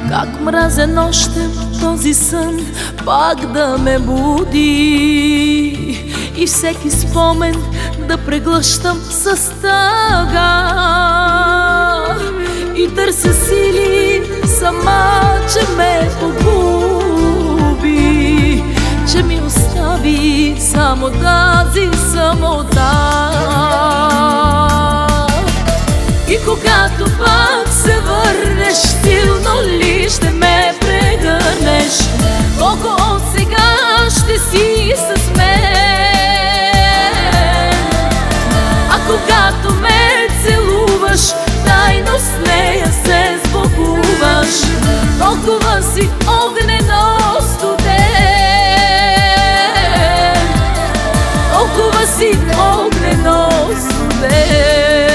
Как мразя нощем този сън пак да ме буди и всеки спомен да преглъщам с тъга. И търся сили сама, че ме погуби, че ми остави само тази самота. И когато пак се върнеш, силно ли ще ме прегърнеш? Колко от сега ще си с мен? А когато ме целуваш, тайно с нея се сбогуваш, толкова си огнено студен, толкова си огнено студен.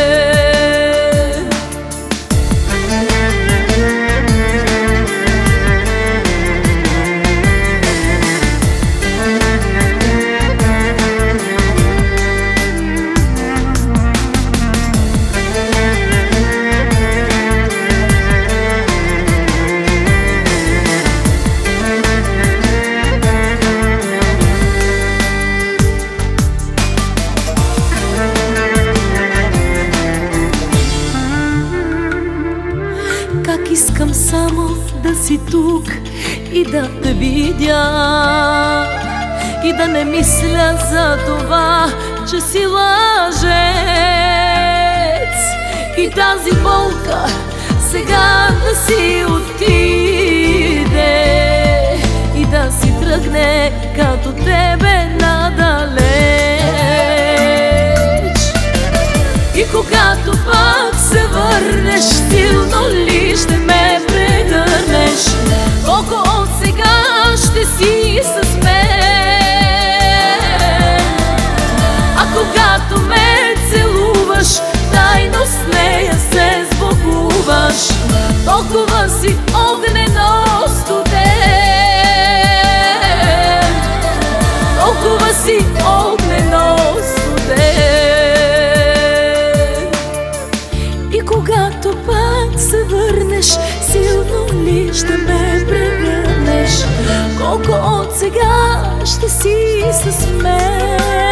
Как искам само да си тук и да те видя, и да не мисля за това, че си лъжец. И тази болка сега да си отиде и да си тръгне като тебе надалеч. И когато пак се върнеш, силно ли ще ме прегърнеш? Колко от сега ще си с мен? А когато ме целуваш, тайно с нея се сбогуваш, толкова си огнено студен, толкова си огнено студен. И когато пак се върнеш, силно ли ще ме прегърнеш? Колко от сега ще си с мен?